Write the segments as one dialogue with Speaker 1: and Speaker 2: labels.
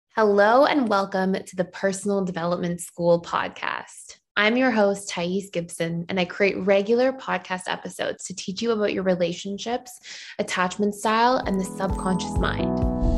Speaker 1: Hello and welcome to the Personal Development School podcast. I'm your host, Thais Gibson, and I create regular podcast episodes to teach you about your relationships, attachment style, and the subconscious mind.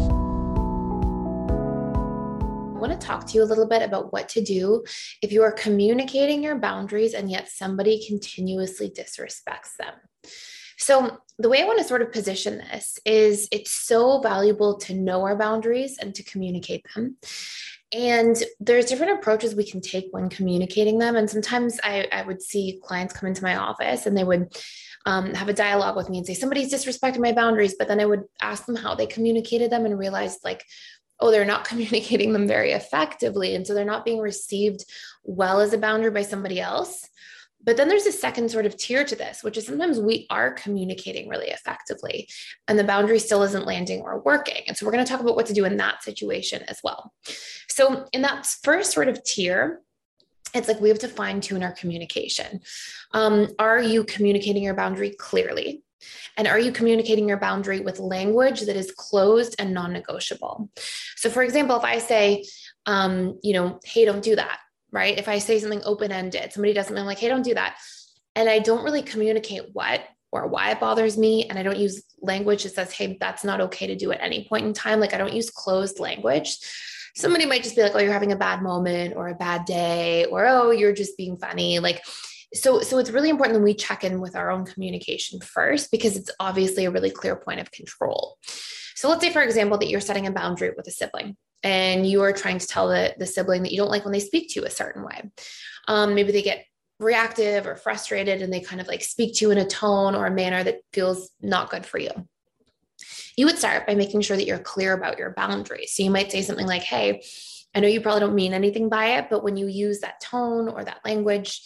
Speaker 1: I want to talk to you a little bit about what to do if you are communicating your boundaries and yet somebody continuously disrespects them. So, the way I want to sort of position this is it's so valuable to know our boundaries and to communicate them. And there's different approaches we can take when communicating them. And sometimes I would see clients come into my office and they would have a dialogue with me and say, somebody's disrespecting my boundaries. But then I would ask them how they communicated them and realized oh, they're not communicating them very effectively. And so they're not being received well as a boundary by somebody else. But then there's a second sort of tier to this, which is sometimes we are communicating really effectively and the boundary still isn't landing or working. And so we're going to talk about what to do in that situation as well. So in that first sort of tier, it's like we have to fine tune our communication. Are you communicating your boundary clearly? And are you communicating your boundary with language that is closed and non-negotiable? So for example, if I say, hey, don't do that. Right? If I say something open-ended, somebody does something, I'm like, hey, don't do that. And I don't really communicate what or why it bothers me. And I don't use language that says, hey, that's not okay to do at any point in time. Like I don't use closed language. Somebody might just be like, oh, you're having a bad moment or a bad day, or, oh, you're just being funny. So it's really important that we check in with our own communication first, because it's obviously a really clear point of control. So let's say, for example, that you're setting a boundary with a sibling and you are trying to tell the sibling that you don't like when they speak to you a certain way. Maybe they get reactive or frustrated and they kind of speak to you in a tone or a manner that feels not good for you. You would start by making sure that you're clear about your boundaries. So you might say something like, hey, I know you probably don't mean anything by it, but when you use that tone or that language,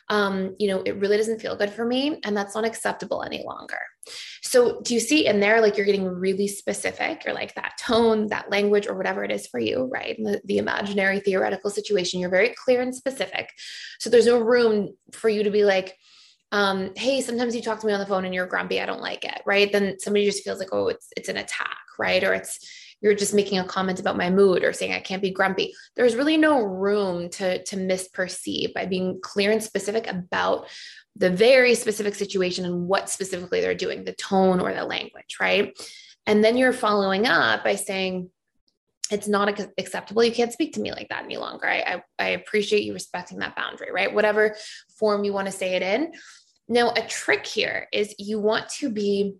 Speaker 1: it really doesn't feel good for me. And that's not acceptable any longer. So do you see in there, you're getting really specific, or that tone, that language, or whatever it is for you, right? In the imaginary theoretical situation, you're very clear and specific. So there's no room for you to be like, hey, sometimes you talk to me on the phone and you're grumpy. I don't like it. Right. Then somebody just feels like, oh, it's an attack. Right. Or you're just making a comment about my mood or saying I can't be grumpy. There's really no room to misperceive by being clear and specific about the very specific situation and what specifically they're doing, the tone or the language, right? And then you're following up by saying, it's not acceptable. You can't speak to me like that any longer. I appreciate you respecting that boundary, right? Whatever form you want to say it in. Now, a trick here is you want to be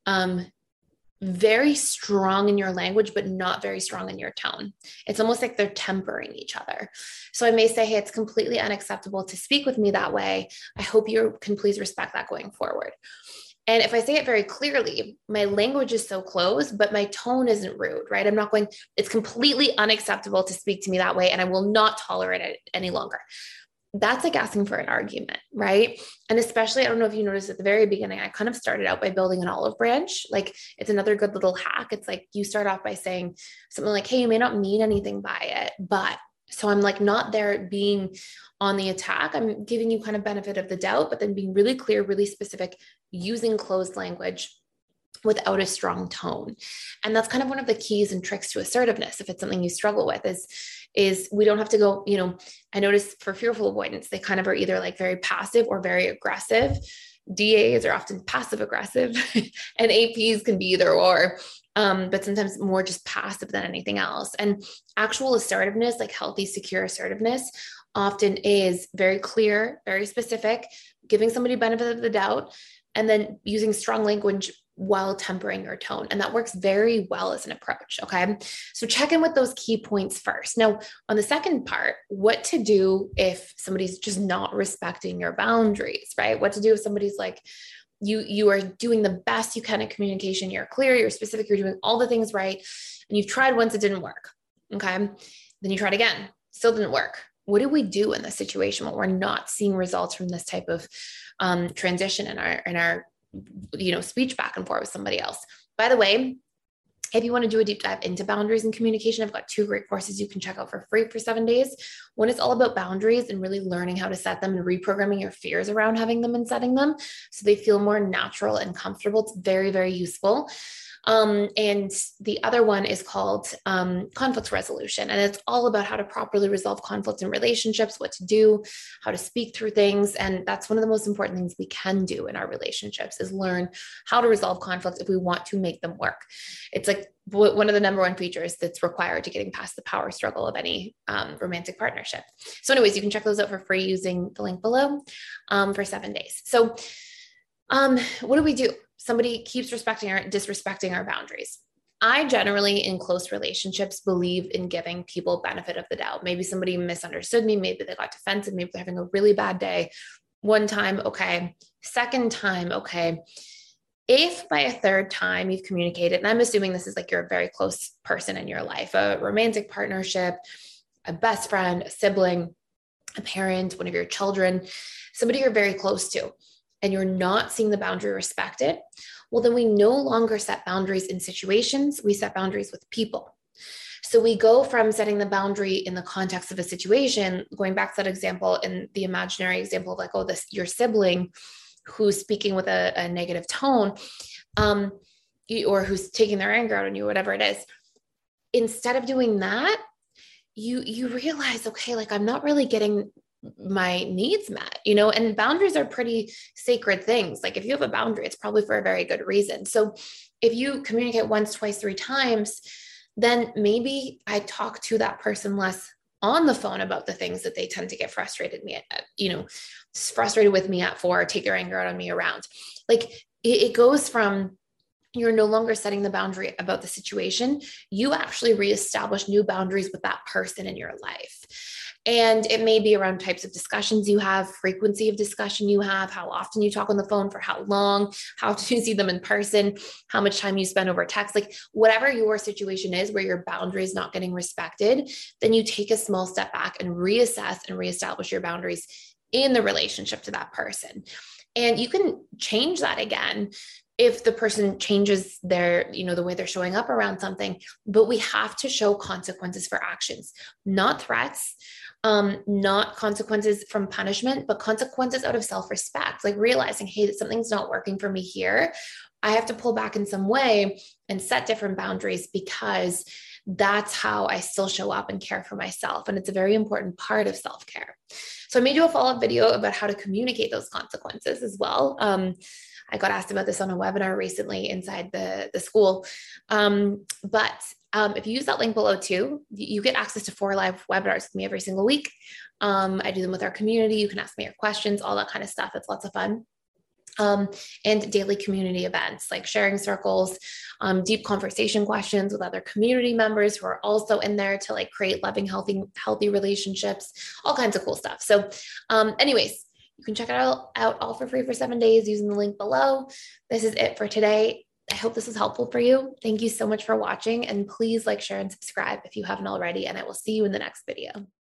Speaker 1: very strong in your language, but not very strong in your tone. It's almost like they're tempering each other. So I may say, hey, it's completely unacceptable to speak with me that way. I hope you can please respect that going forward. And if I say it very clearly, my language is so close, but my tone isn't rude, right? I'm not going, it's completely unacceptable to speak to me that way, and I will not tolerate it any longer. That's like asking for an argument, right? And especially, I don't know if you noticed at the very beginning, I kind of started out by building an olive branch. It's another good little hack. It's like you start off by saying something like, hey, you may not mean anything by it, but so I'm not there being on the attack. I'm giving you kind of benefit of the doubt, but then being really clear, really specific, using closed language without a strong tone. And that's kind of one of the keys and tricks to assertiveness. If it's something you struggle with, is we don't have to go, I notice for fearful avoidance, they kind of are either very passive or very aggressive. DAs are often passive aggressive and APs can be either or, but sometimes more just passive than anything else. And actual assertiveness, healthy, secure assertiveness, often is very clear, very specific, giving somebody benefit of the doubt, and then using strong language while tempering your tone. And that works very well as an approach. Okay. So check in with those key points first. Now, on the second part, what to do if somebody's just not respecting your boundaries, right? What to do if somebody's you are doing the best you can in communication. You're clear, you're specific, you're doing all the things right. And you've tried once, it didn't work. Okay. Then you tried again, still didn't work. What do we do in this situation when we're not seeing results from this type of transition in our speech back and forth with somebody else? By the way, if you want to do a deep dive into boundaries and communication, I've got 2 great courses you can check out for free for 7 days. One is all about boundaries and really learning how to set them and reprogramming your fears around having them and setting them so they feel more natural and comfortable. It's very, very useful. And the other one is called conflict resolution. And it's all about how to properly resolve conflict in relationships, what to do, how to speak through things. And that's one of the most important things we can do in our relationships is learn how to resolve conflict if we want to make them work. It's like one of the number one features that's required to getting past the power struggle of any romantic partnership. So anyways, you can check those out for free using the link below for 7 days. So what do we do? Somebody keeps disrespecting our boundaries. I generally, in close relationships, believe in giving people benefit of the doubt. Maybe somebody misunderstood me. Maybe they got defensive. Maybe they're having a really bad day. One time, okay. Second time, okay. If by a third time you've communicated, and I'm assuming this is like you're a very close person in your life, a romantic partnership, a best friend, a sibling, a parent, one of your children, somebody you're very close to, and you're not seeing the boundary respected, well, then we no longer set boundaries in situations, we set boundaries with people. So we go from setting the boundary in the context of a situation, going back to that example in the imaginary example of like, oh, this your sibling who's speaking with a negative tone, or who's taking their anger out on you, whatever it is. Instead of doing that, you realize, okay, like I'm not really getting my needs met, and boundaries are pretty sacred things. Like if you have a boundary, it's probably for a very good reason. So if you communicate once, twice, 3 times, then maybe I talk to that person less on the phone about the things that they tend to get frustrated with me at for, take their anger out on me around. Like it goes from you're no longer setting the boundary about the situation. You actually reestablish new boundaries with that person in your life. And it may be around types of discussions you have, frequency of discussion you have, how often you talk on the phone, for how long, how often you see them in person, how much time you spend over text, like whatever your situation is where your boundary is not getting respected, then you take a small step back and reassess and reestablish your boundaries in the relationship to that person. And you can change that again if the person changes their, the way they're showing up around something, but we have to show consequences for actions, not threats, not consequences from punishment, but consequences out of self-respect, like realizing, hey, something's not working for me here. I have to pull back in some way and set different boundaries because that's how I still show up and care for myself. And it's a very important part of self-care. So I made you a follow-up video about how to communicate those consequences as well. I got asked about this on a webinar recently inside the school. But if you use that link below too, you get access to 4 live webinars with me every single week. I do them with our community. You can ask me your questions, all that kind of stuff. It's lots of fun. And daily community events like sharing circles, deep conversation questions with other community members who are also in there to like create loving, healthy relationships, all kinds of cool stuff. So anyways, you can check it out all for free for 7 days using the link below. This is it for today. I hope this was helpful for you. Thank you so much for watching, and please like, share, and subscribe if you haven't already, and I will see you in the next video.